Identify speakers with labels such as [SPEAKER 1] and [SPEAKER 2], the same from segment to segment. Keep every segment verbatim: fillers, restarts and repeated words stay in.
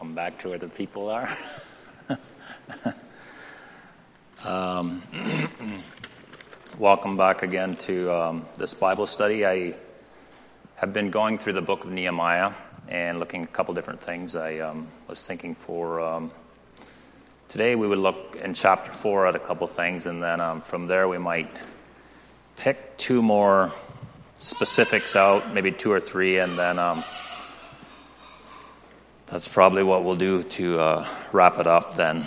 [SPEAKER 1] come back to where the people are. um, welcome back again to um, this Bible study. I have been going through the book of Nehemiah and looking at a couple different things. I um, was thinking for um, today we would look in chapter four at a couple things, and then um, from there we might pick two more specifics out, maybe two or three, and then um, that's probably what we'll do to uh, wrap it up then.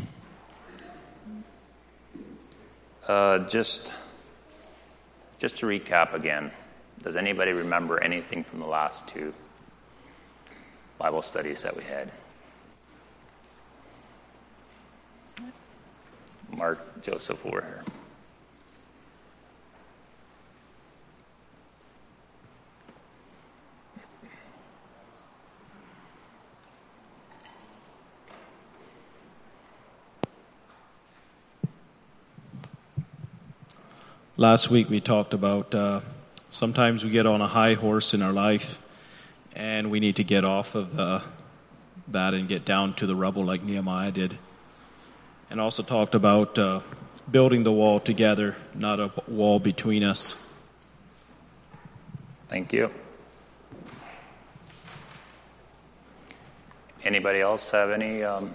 [SPEAKER 1] Uh, just, just to recap again, does anybody remember anything from the last two Bible studies that we had? Mark, Joseph, over here.
[SPEAKER 2] Last week we talked about uh, sometimes we get on a high horse in our life and we need to get off of uh, that and get down to the rubble like Nehemiah did. And also talked about uh, building the wall together, not a wall between us.
[SPEAKER 1] Thank you. Anybody else have any... Um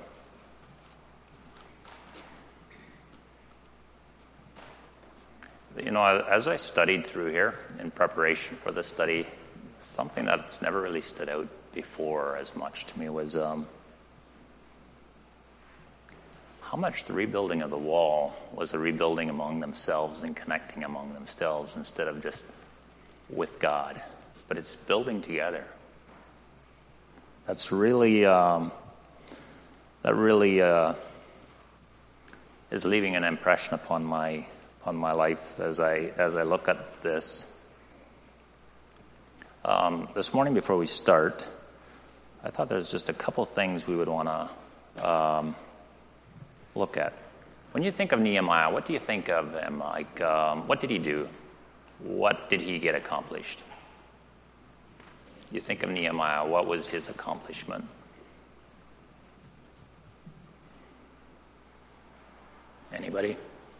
[SPEAKER 1] You know, as I studied through here in preparation for the study, something that's never really stood out before as much to me was um, how much the rebuilding of the wall was a rebuilding among themselves and connecting among themselves instead of just with God. But it's building together. That's really, um, that really uh, is leaving an impression upon my on my life as I as I look at this. Um, this morning before we start, I thought there's just a couple things we would want to um, look at. When you think of Nehemiah, what do you think of him? Like, um, what did he do? What did he get accomplished? You think of Nehemiah, what was his accomplishment? Anybody?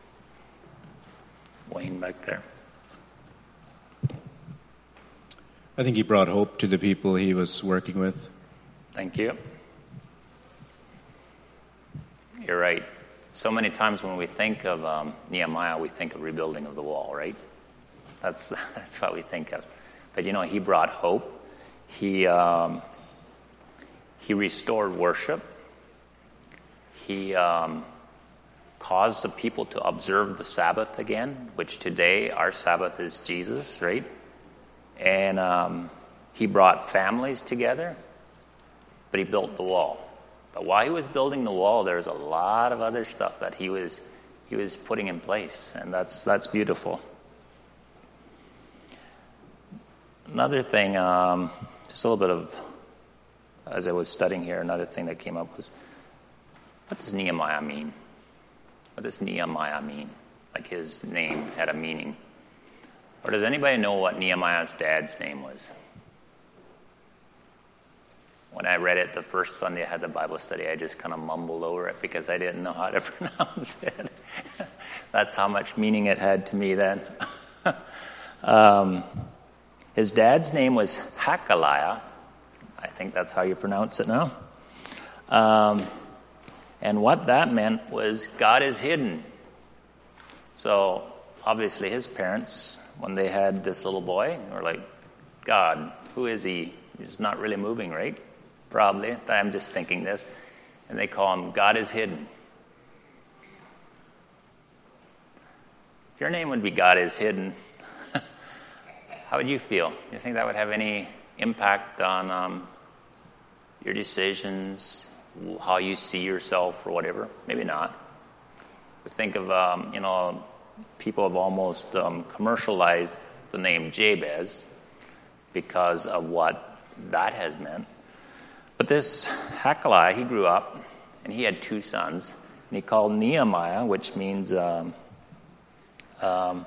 [SPEAKER 1] Wayne back there.
[SPEAKER 2] I think he brought hope to the people he was working with.
[SPEAKER 1] Thank you. You're right. So many times when we think of um, Nehemiah, we think of rebuilding of the wall, right? That's that's what we think of. But you know, he brought hope. He um, he restored worship. He um, caused the people to observe the Sabbath again, which today our Sabbath is Jesus, right? And um, he brought families together, but he built the wall. But while he was building the wall, there's a lot of other stuff that he was he was putting in place, and that's that's beautiful. Another thing, um, just a little bit of, as I was studying here, another thing that came up was, what does Nehemiah mean? What does Nehemiah mean? Like his name had a meaning. Or does anybody know what Nehemiah's dad's name was? When I read it the first Sunday I had the Bible study, I just kind of mumbled over it because I didn't know how to pronounce it. That's how much meaning it had to me then. um, his dad's name was Hakaliah. I think that's how you pronounce it now. Um... And what that meant was God is hidden. So obviously his parents, when they had this little boy, were like, God, who is he? He's not really moving, right? Probably. I'm just thinking this. And they call him God is hidden. If your name would be God is hidden, how would you feel? Do you think that would have any impact on um, your decisions, how you see yourself or whatever? Maybe not. We think of, um, you know, people have almost um, commercialized the name Jabez because of what that has meant. But this Hakaliah, he grew up and he had two sons, and he called Nehemiah, which means um, um,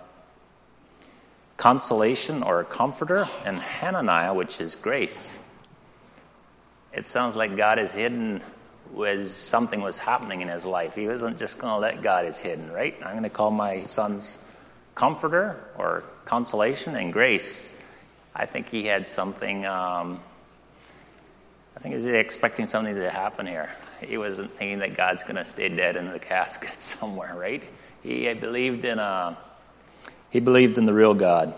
[SPEAKER 1] consolation or comforter, and Hananiah, which is grace. it sounds like God is hidden was something was happening in his life. He wasn't just going to let God is hidden, right? I'm going to call my son's comforter or consolation and grace. I think he had something, um, I think he was expecting something to happen here. He wasn't thinking that God's going to stay dead in the casket somewhere, right? He had believed in a, he believed in the real God.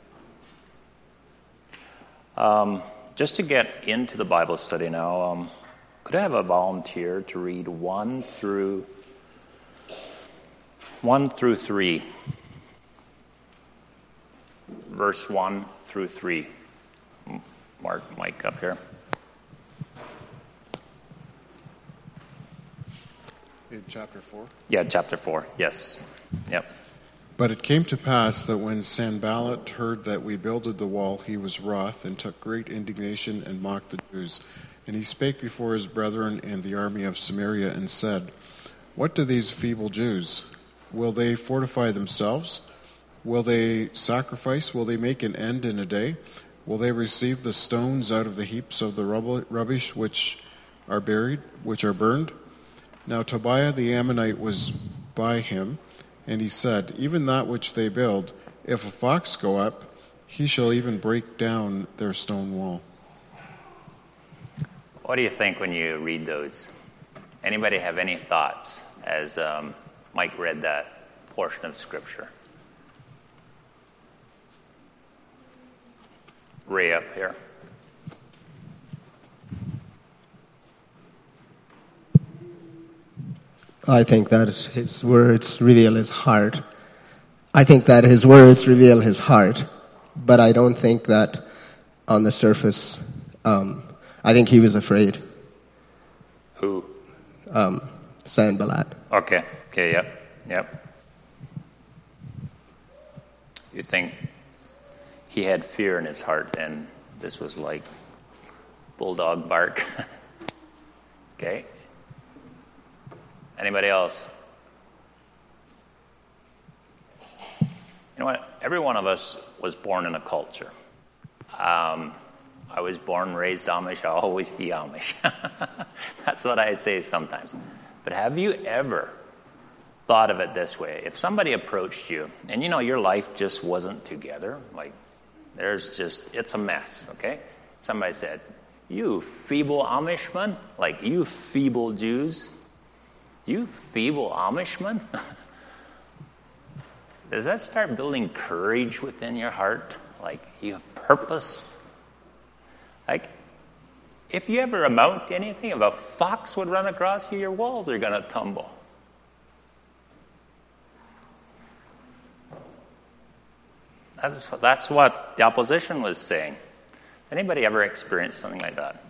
[SPEAKER 1] Um, just to get into the Bible study now, um, could I have a volunteer to read one through one through three, verse one through three? Mark, Mike, up here.
[SPEAKER 3] In chapter four?
[SPEAKER 1] Yeah, chapter four. Yes. Yep.
[SPEAKER 3] But it came to pass that when Sanballat heard that we builded the wall, he was wroth, and took great indignation, and mocked the Jews. And he spake before his brethren and the army of Samaria, and said, What do these feeble Jews? Will they fortify themselves? Will they sacrifice? Will they make an end in a day? Will they receive the stones out of the heaps of the rubbish which are buried, which are burned? Now Tobiah the Ammonite was by him, and he said, Even that which they build, if a fox go up, he shall even break down their stone wall.
[SPEAKER 1] What do you think when you read those? Anybody have any thoughts as um, Mike read that portion of Scripture? Ray up here.
[SPEAKER 4] I think that his words reveal his heart. I think that his words reveal his heart, but I don't think that on the surface, um, I think he was afraid.
[SPEAKER 1] Who?
[SPEAKER 4] Um, Sanballat.
[SPEAKER 1] Okay, okay, yep, yep. You think he had fear in his heart, and this was like bulldog bark. Okay. Anybody else? You know what? Every one of us was born in a culture. Um, I was born, raised Amish. I'll always be Amish. That's what I say sometimes. But have you ever thought of it this way? If somebody approached you, and you know your life just wasn't together, like there's just, it's a mess, okay? Somebody said, you feeble Amishman, like you feeble Jews, you feeble Amishman. Does that start building courage within your heart? Like you have purpose? Like if you ever amount to anything, if a fox would run across you, your walls are going to tumble. That's, that's what the opposition was saying. Anybody ever experienced something like that?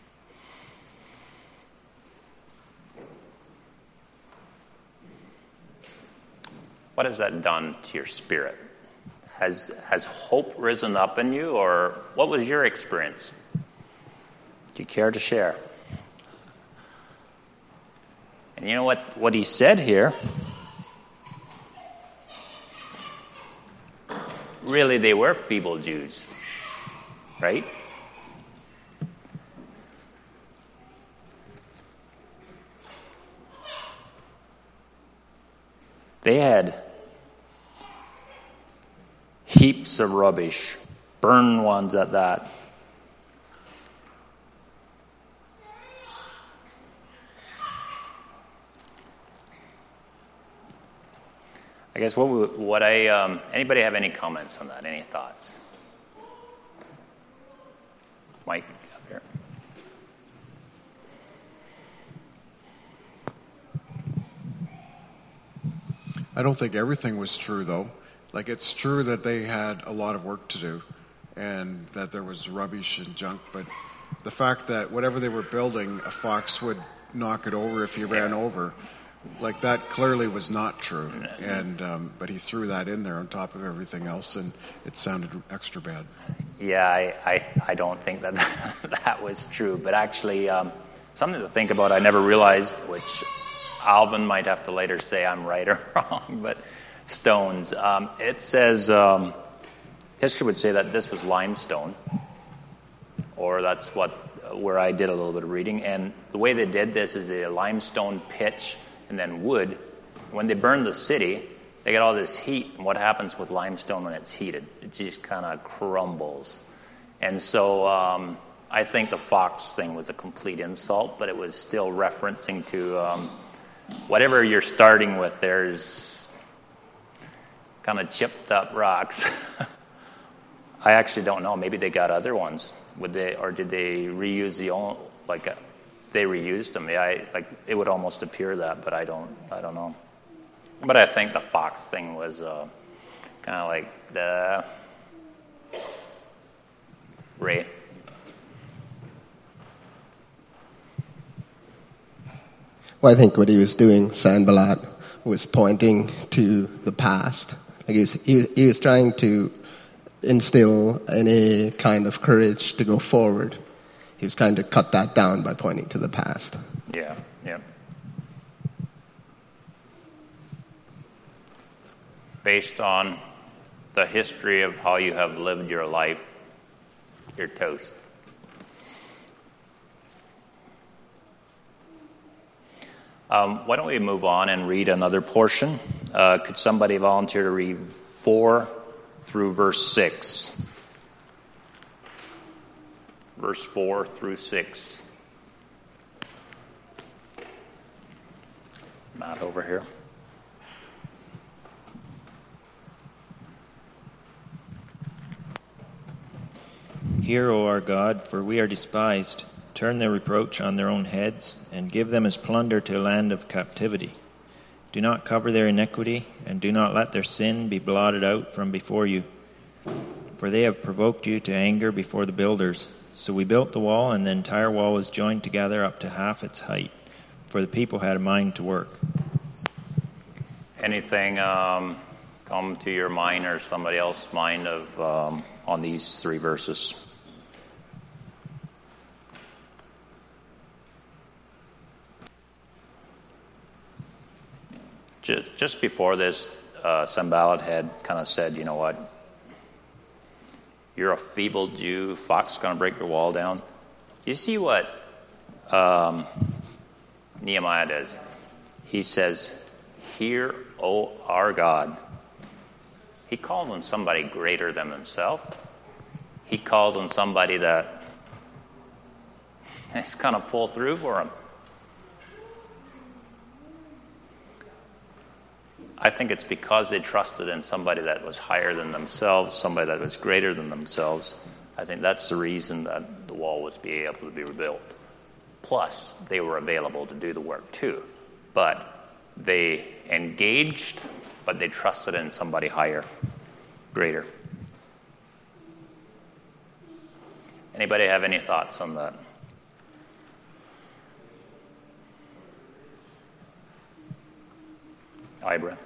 [SPEAKER 1] What has that done to your spirit? Has has hope risen up in you, or what was your experience? Do you care to share? And you know what, what he said here, really they were feeble Jews, right? They had heaps of rubbish, burned ones at that. I guess what would, what I um, anybody have any comments on that? Any thoughts? Mike up here.
[SPEAKER 3] I don't think everything was true, though. Like, it's true that they had a lot of work to do and that there was rubbish and junk, but the fact that whatever they were building, a fox would knock it over if you ran over, like, that clearly was not true. And um, but he threw that in there on top of everything else, and it sounded extra bad.
[SPEAKER 1] Yeah, I, I, I don't think that that was true, but actually um, something to think about I never realized, which Alvin might have to later say I'm right or wrong, but stones. Um, it says, um, history would say that this was limestone, or that's what where I did a little bit of reading, and the way they did this is a limestone pitch and then wood. When they burned the city, they get all this heat, and what happens with limestone when it's heated? It just kind of crumbles. And so um, I think the fox thing was a complete insult, but it was still referencing to um, whatever you're starting with, there's kind of chipped up rocks. I actually don't know. Maybe they got other ones. Would they, or did they reuse the old, like uh, they reused them? Yeah, I, like it would almost appear that, but I don't, I don't know. But I think the fox thing was uh, kind of like the Ray.
[SPEAKER 4] Well, I think what he was doing, Sanballat, was pointing to the past. Like he was, he was, he was trying to instill any kind of courage to go forward. He was trying to cut that down by pointing to the past.
[SPEAKER 1] Yeah, yeah. Based on the history of how you have lived your life, you're toast. Um, why don't we move on and read another portion? Uh, could somebody volunteer to read four through verse six? Verse four through six. Matt over here.
[SPEAKER 5] Hear, O our God, for we are despised. Turn their reproach on their own heads, and give them as plunder to a land of captivity. Do not cover their iniquity, and do not let their sin be blotted out from before you. For they have provoked you to anger before the builders. So we built the wall, and the entire wall was joined together up to half its height, for the people had a mind to work.
[SPEAKER 1] Anything um, come to your mind or somebody else's mind of um, on these three verses? Just before this, uh, Sanballat had kind of said, you know what, you're a feeble Jew, fox is going to break your wall down. You see what um, Nehemiah does? He says, hear, O our God. He calls on somebody greater than himself. He calls on somebody that is going to pull through for him. I think it's because they trusted in somebody that was higher than themselves, somebody that was greater than themselves. I think that's the reason that the wall was being able to be rebuilt. Plus, they were available to do the work too. But they engaged, but they trusted in somebody higher, greater. Anybody have any thoughts on that? Ibra.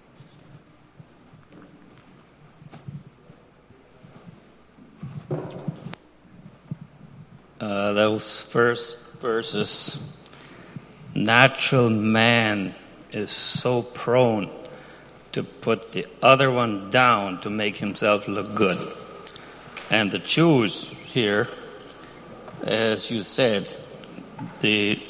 [SPEAKER 6] Uh, those first verses, natural man is so prone to put the other one down to make himself look good. And the Jews here, as you said, they,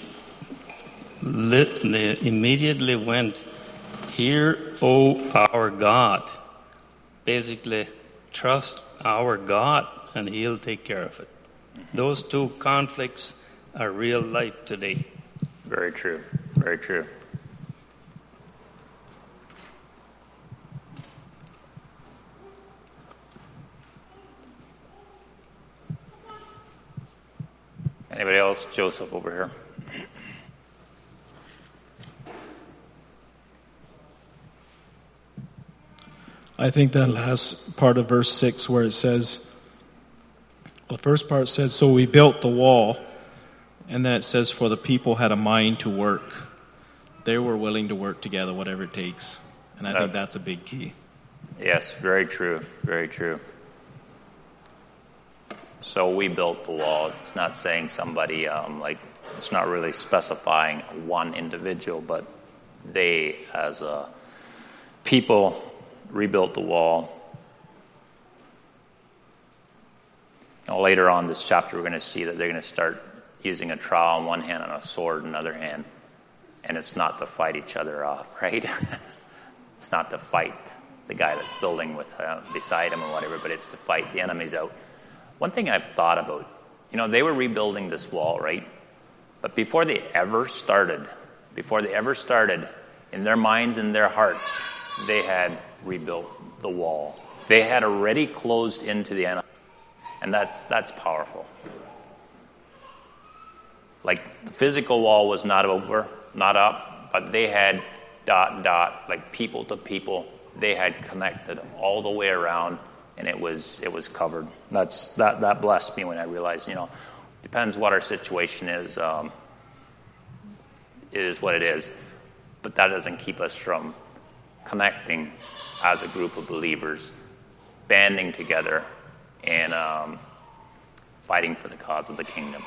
[SPEAKER 6] they immediately went, hear, O our God. Basically, trust our God and he'll take care of it. Those two conflicts are real life today.
[SPEAKER 1] Very true. Very true. Anybody else? Joseph over here.
[SPEAKER 2] I think that last part of verse six where it says, well, the first part says, so we built the wall, and then it says, for the people had a mind to work. They were willing to work together, whatever it takes. And I uh, think that's a big key.
[SPEAKER 1] Yes, very true, very true. So we built the wall. It's not saying somebody, um, like, it's not really specifying one individual, but they, as a people, rebuilt the wall. Now, later on in this chapter, we're going to see that they're going to start using a trowel in one hand and a sword in another hand. And it's not to fight each other off, right? It's not to fight the guy that's building with uh, beside him or whatever, but it's to fight the enemies out. One thing I've thought about, you know, they were rebuilding this wall, right? But before they ever started, before they ever started, in their minds and their hearts, they had rebuilt the wall. They had already closed into the enemy. And that's that's powerful. Like, the physical wall was not over, not up, but they had dot, dot, like people to people. They had connected all the way around, and it was it was covered. That's that that blessed me when I realized, you know, depends what our situation is. Um, it is what it is, but that doesn't keep us from connecting as a group of believers, banding together, and um, fighting for the cause of the kingdom.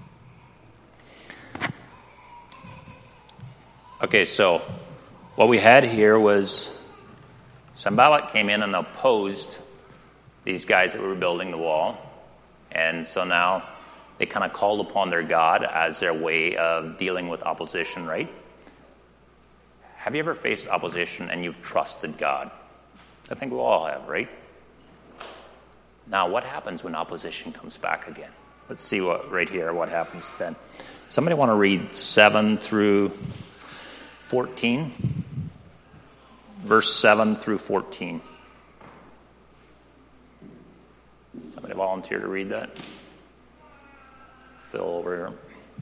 [SPEAKER 1] Okay, so what we had here was Sanballat came in and opposed these guys that were building the wall. And so now they kind of called upon their God as their way of dealing with opposition, right? Have you ever faced opposition and you've trusted God? I think we all have, right? Now, what happens when opposition comes back again? Let's see what right here, what happens then. Somebody want to read seven through fourteen? Verse seven through fourteen. Somebody volunteer to read that? Phil over here.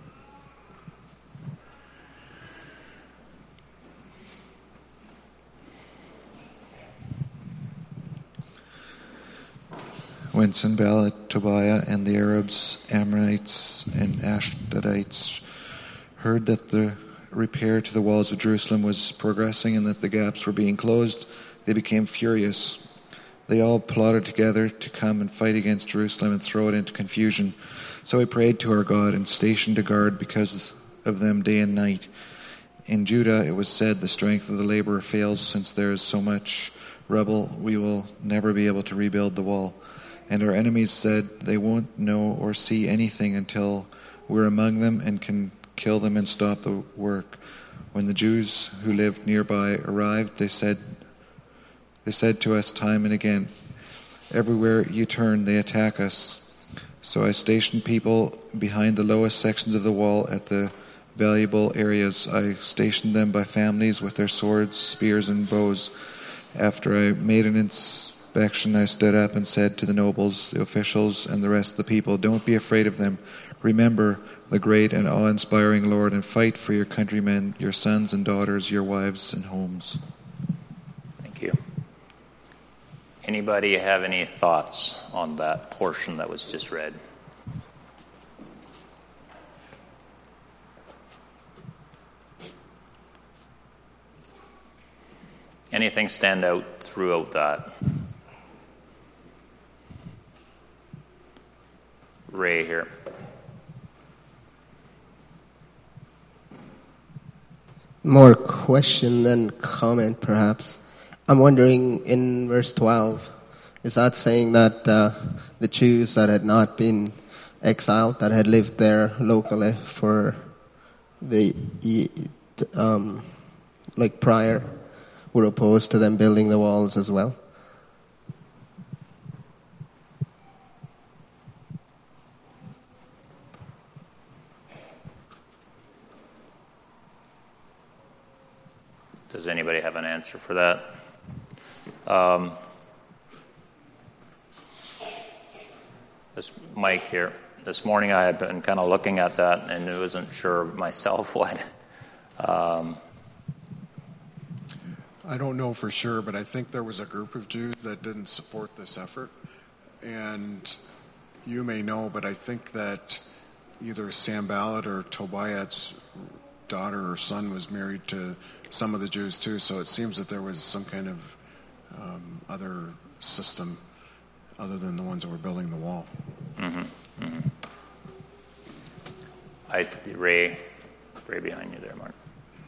[SPEAKER 7] When Sanballat, Tobiah, and the Arabs, Ammonites, and Ashdodites heard that the repair to the walls of Jerusalem was progressing and that the gaps were being closed, they became furious. They all plotted together to come and fight against Jerusalem and throw it into confusion. So we prayed to our God and stationed a guard because of them day and night. In Judah it was said, the strength of the laborer fails, since there is so much rubble, we will never be able to rebuild the wall. And our enemies said, they won't know or see anything until we're among them and can kill them and stop the work. When the Jews who lived nearby arrived, they said, they said to us time and again, everywhere you turn, they attack us. So I stationed people behind the lowest sections of the wall at the valuable areas. I stationed them by families with their swords, spears, and bows. After I made an inspection, I stood up and said to the nobles, the officials, and the rest of the people, don't be afraid of them. Remember the great and awe-inspiring Lord, and fight for your countrymen, your sons and daughters, your wives and homes.
[SPEAKER 1] Thank you. Anybody have any thoughts on that portion that was just read? Anything stand out throughout that? Ray here.
[SPEAKER 4] More question than comment, perhaps. I'm wondering, in verse twelve, is that saying that uh, the Jews that had not been exiled, that had lived there locally for the um, like prior, were opposed to them building the walls as well?
[SPEAKER 1] Does anybody have an answer for that? Um, this Mike here. This morning I had been kind of looking at that and I wasn't sure myself what. Um,
[SPEAKER 3] I don't know for sure, but I think there was a group of Jews that didn't support this effort. And you may know, but I think that either Sanballat or Tobiah's daughter or son was married to some of the Jews too, so it seems that there was some kind of um, other system other than the ones that were building the wall.
[SPEAKER 1] Mm-hmm. Mm-hmm. I Ray, Ray behind you there, Mark.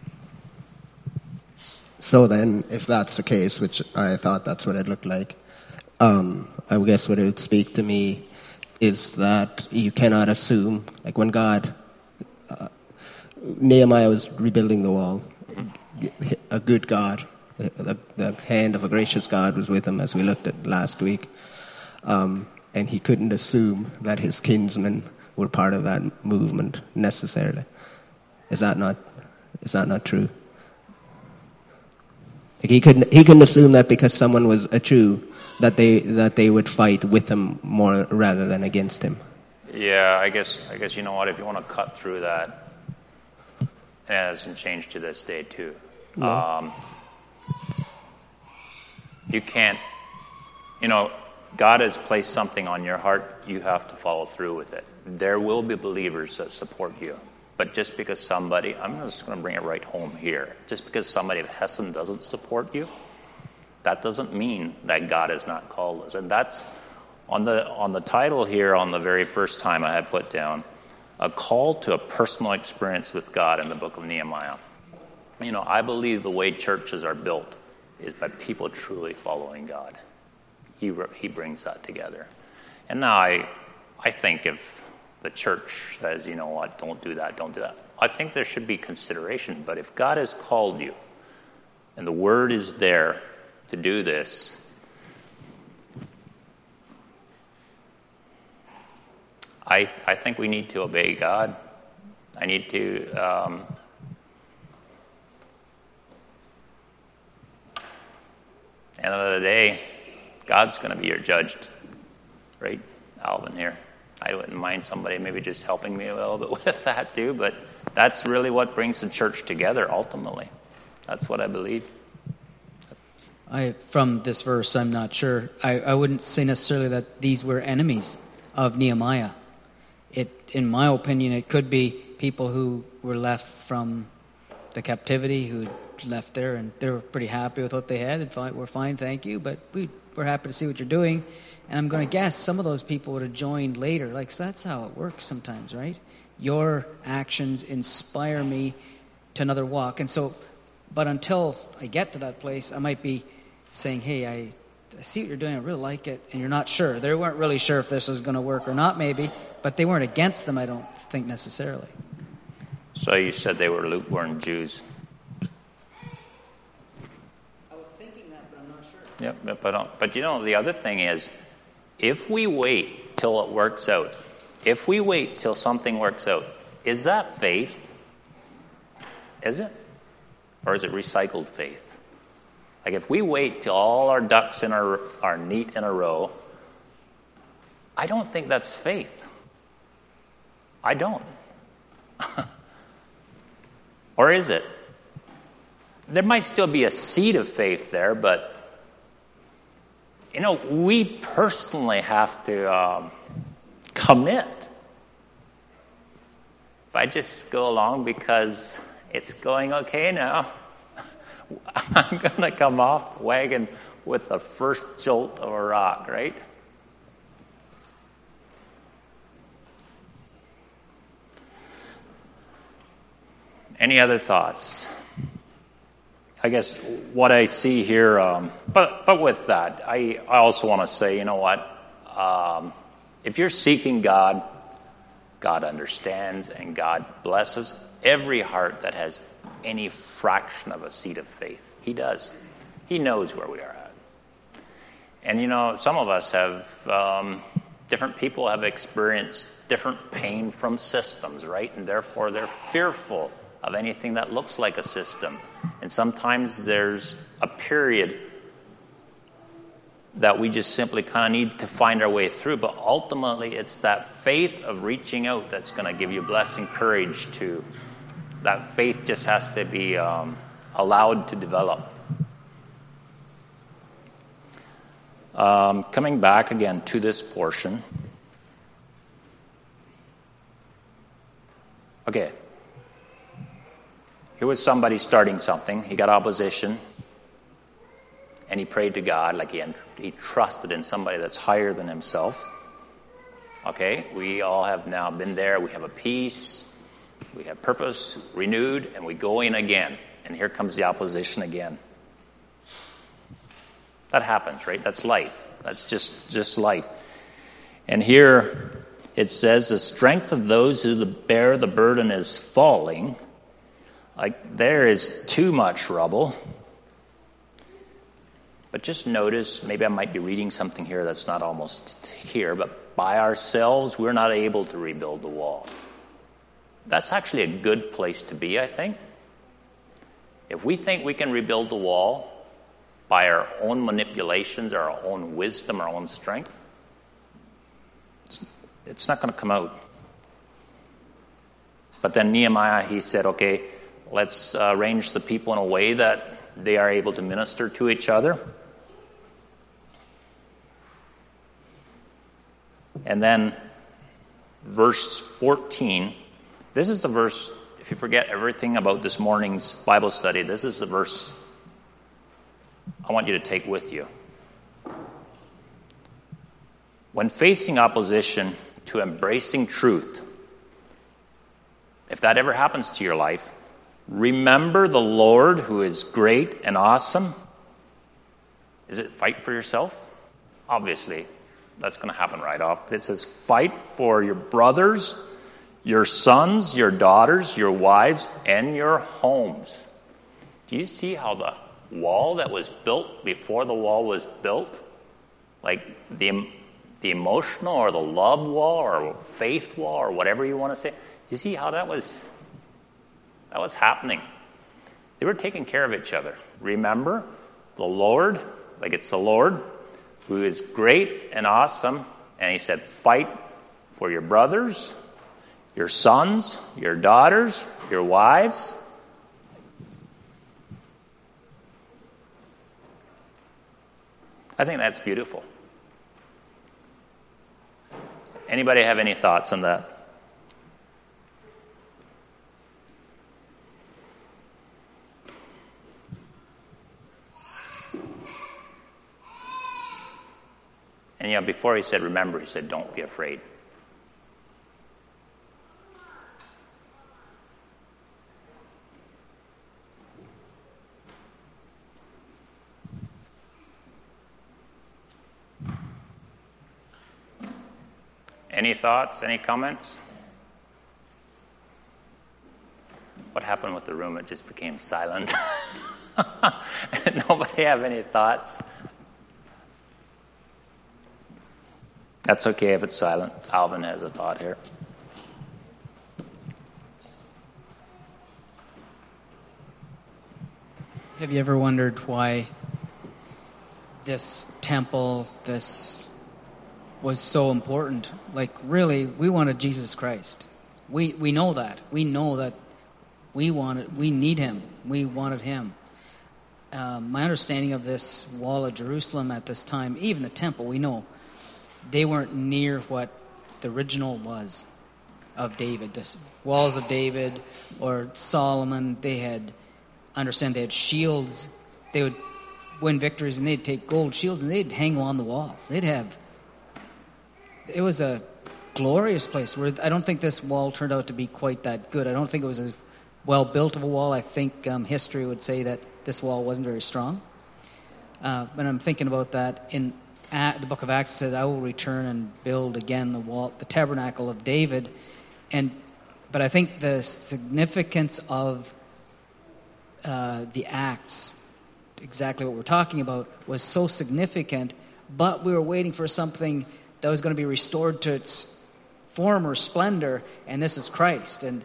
[SPEAKER 4] So then, if that's the case, which I thought that's what it looked like, um, I guess what it would speak to me is that you cannot assume, like when God, uh, Nehemiah was rebuilding the wall, a good God, the, the hand of a gracious God was with him, as we looked at last week. Um, and he couldn't assume that his kinsmen were part of that movement necessarily. Is that not, is that not true? Like he couldn't, he couldn't assume that because someone was a Jew, that they that they would fight with him more rather than against him.
[SPEAKER 1] Yeah, I guess I guess you know what, if you want to cut through that, it hasn't changed to this day too. No. Um, you can't, you know, God has placed something on your heart, you have to follow through with it. There will be believers that support you. But just because somebody, I'm just going to bring it right home here, just because somebody of Hessen doesn't support you, that doesn't mean that God has not called us. And that's on the on the title here, on the very first time I had put down, a call to a personal experience with God in the book of Nehemiah. You know, I believe the way churches are built is by people truly following God. He he brings that together. And now I I think if the church says, you know what, don't do that, don't do that, I think there should be consideration. But if God has called you and the word is there to do this, I I think we need to obey God. I need to um, end of the day, God's going to be your judge, right, Alvin here? I wouldn't mind somebody maybe just helping me a little bit with that too, but that's really what brings the church together ultimately. That's what I believe.
[SPEAKER 8] I, from this verse, I'm not sure. I, I wouldn't say necessarily that these were enemies of Nehemiah. It, in my opinion, it could be people who were left from the captivity, who left there, and they were pretty happy with what they had. And fine, we're fine, thank you, but we, we're happy to see what you're doing. And I'm going to guess some of those people would have joined later. Like, so that's how it works sometimes, right? Your actions inspire me to another walk. And so, but until I get to that place, I might be saying, hey, I, I see what you're doing, I really like it, and you're not sure. They weren't really sure if this was going to work or not, maybe, but they weren't against them, I don't think, necessarily.
[SPEAKER 1] So you said they were lukewarm Jews.
[SPEAKER 8] I was thinking that, but I'm not sure.
[SPEAKER 1] Yep, but, but you know, the other thing is, if we wait till it works out, if we wait till something works out, is that faith? Is it? Or is it recycled faith? Like if we wait till all our ducks in our, are neat in a row, I don't think that's faith. I don't. Or is it? There might still be a seed of faith there, but you know, we personally have to um, commit. If I just go along because it's going okay now, I'm going to come off wagon with the first jolt of a rock, right? Any other thoughts? I guess what I see here, um, but but with that, I, I also want to say, you know what? Um, if you're seeking God, God understands and God blesses every heart that has any fraction of a seed of faith. He does. He knows where we are at. And, you know, some of us have, um, different people have experienced different pain from systems, right? And therefore they're fearful of anything that looks like a system. And sometimes there's a period that we just simply kind of need to find our way through. But ultimately, it's that faith of reaching out that's going to give you blessing, courage to. That faith just has to be um, allowed to develop. Um, coming back again to this portion. Okay. Here was somebody starting something. He got opposition. And he prayed to God like he, he trusted in somebody that's higher than himself. Okay, we all have now been there. We have a peace. We have purpose renewed. And we go in again. And here comes the opposition again. That happens, right? That's life. That's just, just life. And here it says, the strength of those who bear the burden is falling. Like there is too much rubble. But just notice, maybe I might be reading something here that's not almost here, but by ourselves, we're not able to rebuild the wall. That's actually a good place to be, I think. If we think we can rebuild the wall by our own manipulations, or our own wisdom, our own strength, it's, it's not going to come out. But then Nehemiah, he said, okay, let's uh, arrange the people in a way that they are able to minister to each other. And then verse fourteen, this is the verse, if you forget everything about this morning's Bible study, this is the verse I want you to take with you. When facing opposition to embracing truth, if that ever happens to your life, remember the Lord who is great and awesome. Is it fight for yourself? Obviously, that's going to happen right off. But it says fight for your brothers, your sons, your daughters, your wives, and your homes. Do you see how the wall that was built before the wall was built, like the, the emotional or the love wall or faith wall or whatever you want to say, you see how that was that was happening? They were taking care of each other. Remember, the Lord, like it's the Lord, who is great and awesome, and he said, fight for your brothers, your sons, your daughters, your wives. I think that's beautiful. Anybody have any thoughts on that? And yeah, before he said, remember, he said, don't be afraid. Any thoughts, any comments? What happened with the room? It just became silent. Nobody have any thoughts? That's okay if it's silent. Alvin has a thought here.
[SPEAKER 8] Have you ever wondered why this temple, this was so important? Like, really, we wanted Jesus Christ. We we know that. We know that we wanted, we need him. We wanted him. Um, my understanding of this wall of Jerusalem at this time, even the temple, we know, they weren't near what the original was of David. The walls of David or Solomon, they had, understand, they had shields. They would win victories and they'd take gold shields and they'd hang them on the walls. They'd have, it was a glorious place. Where I don't think this wall turned out to be quite that good. I don't think it was a well-built of a wall. I think um, history would say that this wall wasn't very strong. Uh, but I'm thinking about that in Uh, the book of Acts says, I will return and build again the wall, the tabernacle of David. And but I think the significance of uh, the Acts, exactly what we're talking about, was so significant, but we were waiting for something that was going to be restored to its former splendor, and this is Christ. And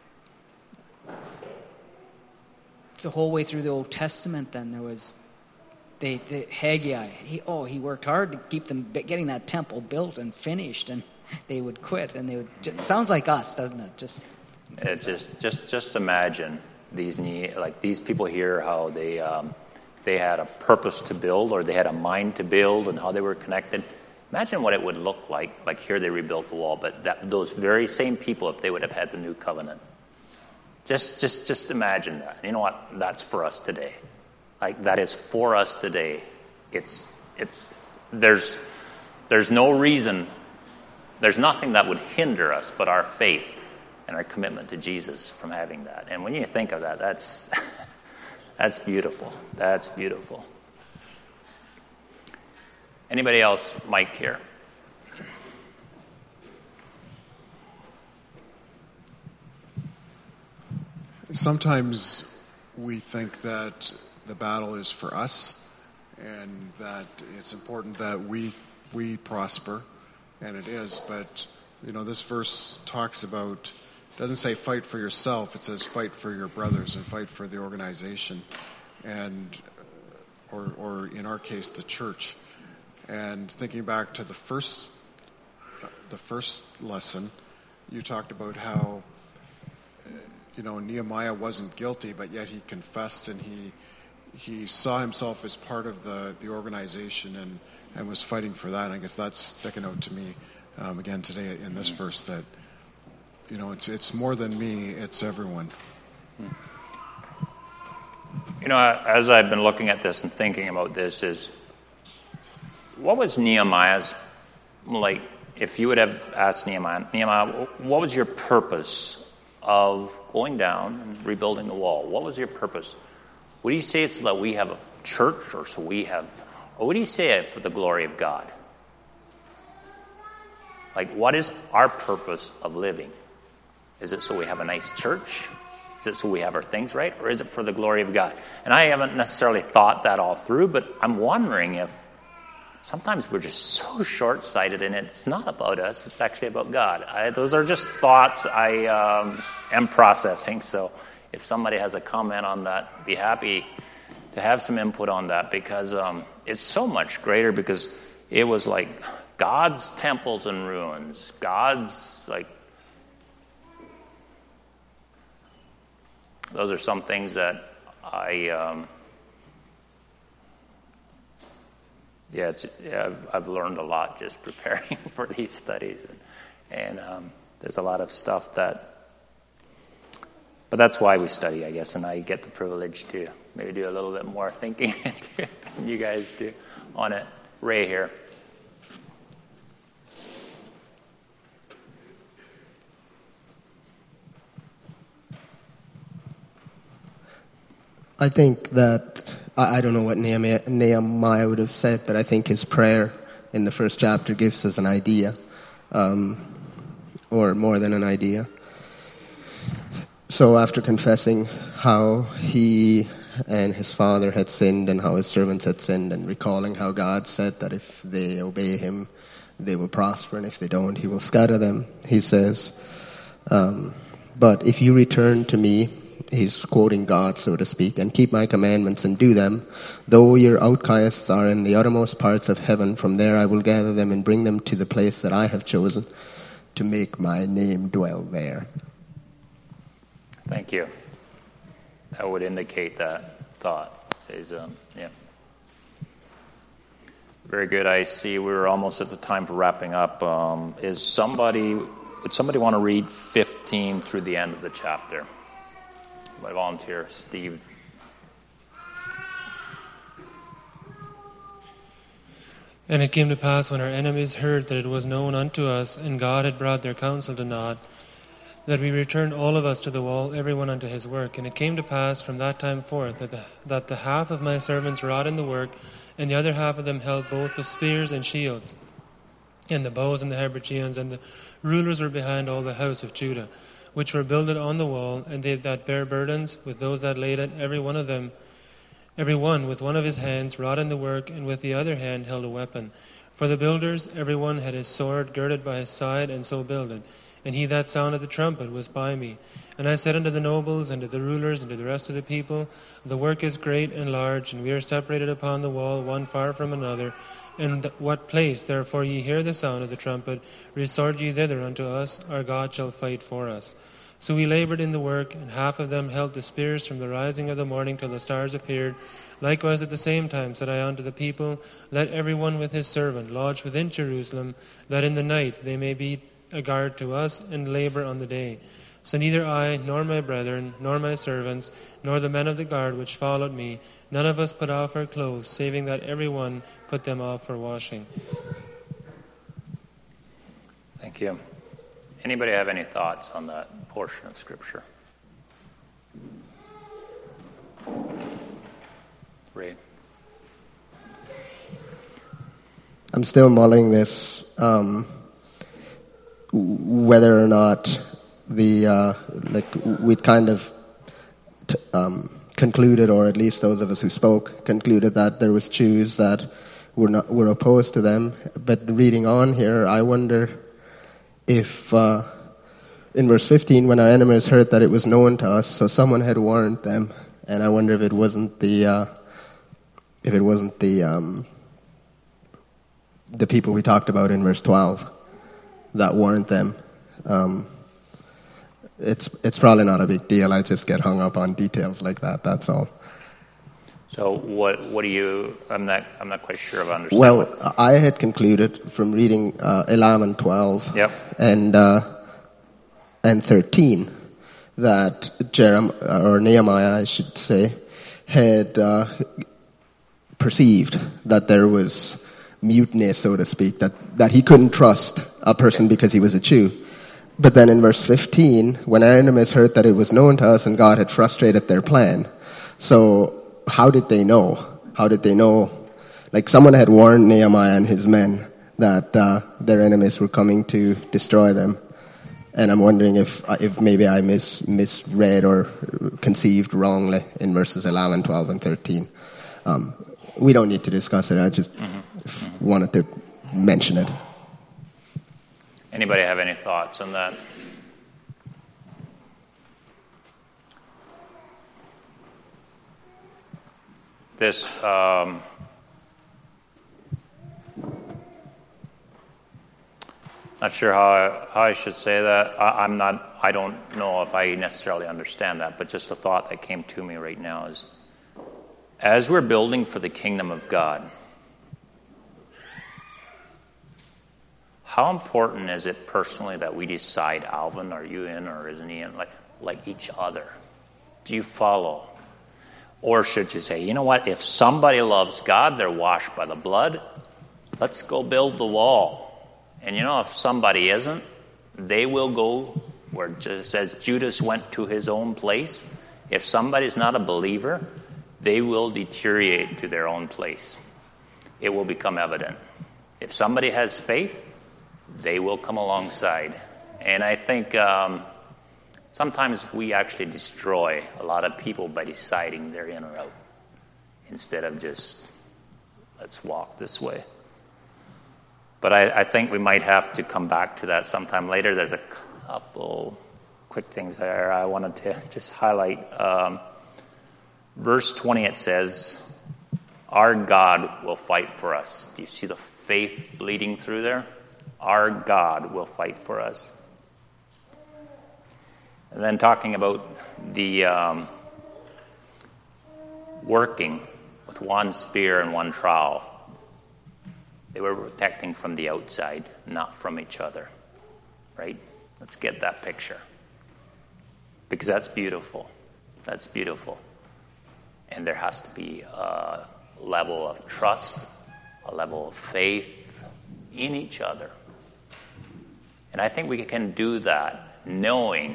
[SPEAKER 8] the whole way through the Old Testament, then there was They, they, Haggai, he, oh, he worked hard to keep them getting that temple built and finished, and they would quit, and they would. It sounds like us, doesn't it? Just,
[SPEAKER 1] it just, just, just imagine these like these people here, how they, um, they had a purpose to build, or they had a mind to build, and how they were connected. Imagine what it would look like. Like here, they rebuilt the wall, but that, those very same people, if they would have had the new covenant, just, just, just imagine that. You know what? That's for us today. Like that is for us today. It's it's there's there's no reason, there's nothing that would hinder us but our faith and our commitment to Jesus from having that. And when you think of that, that's that's beautiful. That's beautiful. Anybody else? Mike here.
[SPEAKER 3] sometimes we think that the battle is for us and that it's important that we we prosper, and it is, but you know, this verse talks about, doesn't say fight for yourself, it says fight for your brothers and fight for the organization, and or or in our case the church. And thinking back to the first the first lesson, you talked about how you know Nehemiah wasn't guilty, but yet he confessed and he he saw himself as part of the, the organization and, and was fighting for that. And I guess that's sticking out to me um, again today in this verse, that you know it's it's more than me, it's everyone.
[SPEAKER 1] You know, as I've been looking at this and thinking about this, is what was Nehemiah's, like, if you would have asked Nehemiah, Nehemiah, what was your purpose of going down and rebuilding the wall? What was your purpose? Would you say it's so that we have a church, or so we have, or would you say it for the glory of God? Like, what is our purpose of living? Is it so we have a nice church? Is it so we have our things right? Or is it for the glory of God? And I haven't necessarily thought that all through, but I'm wondering if sometimes we're just so short-sighted, and it's not about us, it's actually about God. I, those are just thoughts I um, am processing, so if somebody has a comment on that, be happy to have some input on that, because um, it's so much greater, because it was like God's temples and ruins, God's, like, those are some things that I, um, yeah, it's, yeah I've, I've learned a lot just preparing for these studies, and, and um, there's a lot of stuff that, but that's why we study, I guess, and I get the privilege to maybe do a little bit more thinking than you guys do on it. Ray here.
[SPEAKER 4] I think that, I I don't know what Nehemiah, Nehemiah would have said, but I think his prayer in the first chapter gives us an idea, um, or more than an idea. So after confessing how he and his father had sinned and how his servants had sinned, and recalling how God said that if they obey him, they will prosper, and if they don't, he will scatter them, he says, um, but if you return to me, he's quoting God, so to speak, and keep my commandments and do them, though your outcasts are in the uttermost parts of heaven, from there I will gather them and bring them to the place that I have chosen to make my name dwell there.
[SPEAKER 1] Thank you. That would indicate that thought. Is um, yeah. Very good. I see we're almost at the time for wrapping up. Um, is somebody, would somebody want to read fifteen through the end of the chapter? My volunteer, Steve.
[SPEAKER 9] And it came to pass, when our enemies heard that it was known unto us, and God had brought their counsel to naught, that we returned all of us to the wall, every one unto his work. And it came to pass from that time forth that the, that the half of my servants wrought in the work, and the other half of them held both the spears and shields, and the bows and the habergeons, and the rulers were behind all the house of Judah, which were builded on the wall, and they that bare burdens, with those that laid it, every one of them, every one with one of his hands wrought in the work, and with the other hand held a weapon. For the builders, every one had his sword girded by his side, and so builded. And he that sounded the trumpet was by me. And I said unto the nobles, and to the rulers, and to the rest of the people, the work is great and large, and we are separated upon the wall, one far from another. In what place, therefore, ye hear the sound of the trumpet, resort ye thither unto us, our God shall fight for us. So we labored in the work, and half of them held the spears from the rising of the morning till the stars appeared. Likewise at the same time said I unto the people, let every one with his servant lodge within Jerusalem, that in the night they may be a guard to us, and labor on the day. So neither I, nor my brethren, nor my servants, nor the men of the guard which followed me, none of us put off our clothes, saving that every one put them off for washing.
[SPEAKER 1] Thank you. Anybody have any thoughts on that portion of Scripture? Ray?
[SPEAKER 4] I'm still mulling this, um, whether or not the, uh, like, we'd kind of t- um, concluded, or at least those of us who spoke, concluded that there was Jews that were not were opposed to them. But reading on here, I wonder if uh, in verse fifteen, when our enemies heard that it was known to us, so someone had warned them, and I wonder if it wasn't the uh, if it wasn't the um, the people we talked about in verse twelve that warned them. Um, it's it's probably not a big deal. I just get hung up on details like that. That's all.
[SPEAKER 1] So what what do you? I'm not I'm not quite sure of understanding.
[SPEAKER 4] Well,
[SPEAKER 1] what,
[SPEAKER 4] I had concluded from reading uh, eleven, twelve,
[SPEAKER 1] Yep.
[SPEAKER 4] and uh, and thirteen that Jeremiah or Nehemiah, I should say, had uh, perceived that there was mutiny, so to speak, that, that he couldn't trust a person because he was a Jew. But then in verse fifteen, when our enemies heard that it was known to us and God had frustrated their plan. So how did they know? How did they know? Like someone had warned Nehemiah and his men that uh, their enemies were coming to destroy them. And I'm wondering if if maybe I mis- misread or conceived wrongly in verses eleven, twelve, and thirteen. Um, we don't need to discuss it. I just mm-hmm. Mm-hmm. wanted to mention it.
[SPEAKER 1] Anybody have any thoughts on that? This, um, not sure how I, how I should say that. I, I'm not, I don't know if I necessarily understand that, but just a thought that came to me right now is, as we're building for the kingdom of God, how important is it personally that we decide, Alvin, are you in or isn't he in, like, like each other? Do you follow? Or should you say, you know what, if somebody loves God, they're washed by the blood, let's go build the wall. And you know, if somebody isn't, they will go where it just says Judas went to his own place. If somebody's not a believer, they will deteriorate to their own place. It will become evident. If somebody has faith, they will come alongside. And I think um, sometimes we actually destroy a lot of people by deciding they're in or out instead of just, let's walk this way. But I, I think we might have to come back to that sometime later. There's a couple quick things there I wanted to just highlight. Um, verse twenty, it says, our God will fight for us. Do you see the faith bleeding through there? Our God will fight for us. And then talking about the um, working with one spear and one trowel. They were protecting from the outside, not from each other. Right? Let's get that picture. Because that's beautiful. That's beautiful. And there has to be a level of trust, a level of faith in each other. And I think we can do that knowing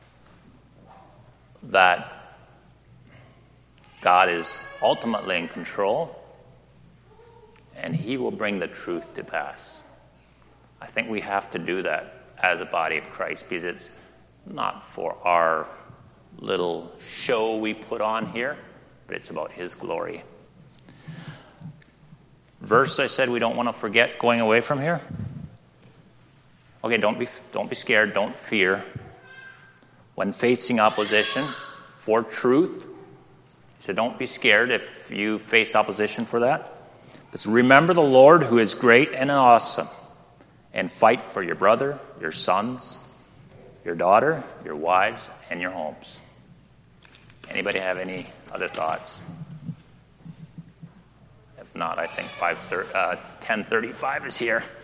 [SPEAKER 1] that God is ultimately in control and he will bring the truth to pass. I think we have to do that as a body of Christ because it's not for our little show we put on here, but it's about his glory. Verse I said we don't want to forget going away from here. Okay, don't be don't be scared, don't fear. When facing opposition for truth, he said don't be scared if you face opposition for that. But remember the Lord who is great and awesome, and fight for your brother, your sons, your daughter, your wives, and your homes. Anybody have any other thoughts? If not, I think five thirty, uh, ten thirty-five is here.